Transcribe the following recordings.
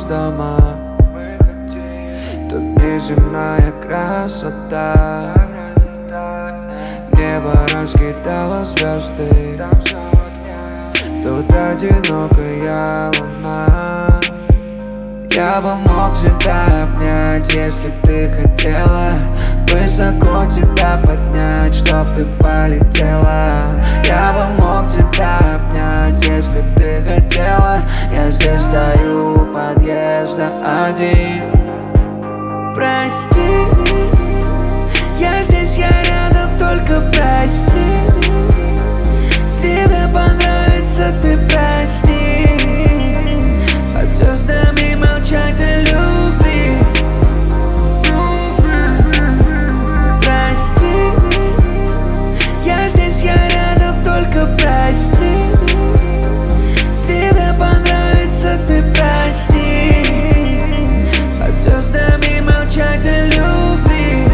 из дома. Тут неземная красота. Небо раскидало звезды. Тут одинокая луна. Я бы мог тебя обнять, если ты хотела. Высоко тебя поднять, чтоб ты полетела. Я бы мог тебя обнять, если ты хотела. Я здесь стою у подъезда один. Проснись, я здесь, я рядом, только проснись. Тебе понравится, ты проснись. Под звездами молчать о любви. Проснись, я здесь, я рядом, только проснись. Тебе понравится, ты проснись. Под звездами молчать о любви.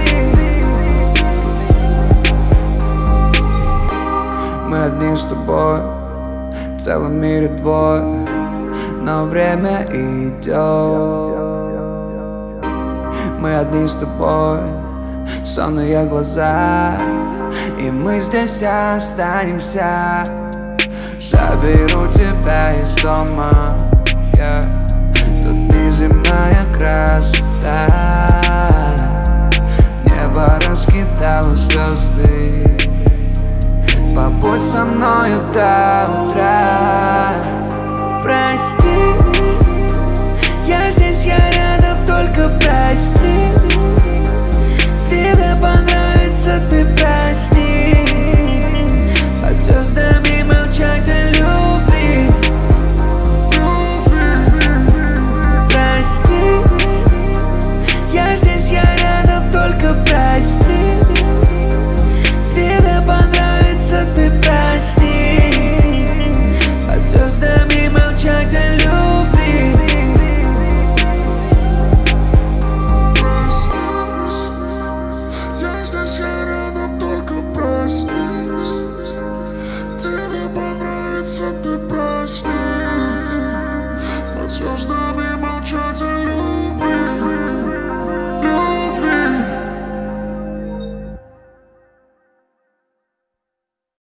Мы одни с тобой, в целом мире двое, но время идет. Мы одни с тобой, сонные глаза, и мы здесь останемся. Заберу тебя из дома, тут неземная красота. Небо раскидало звезды. Побудь со мною до утра.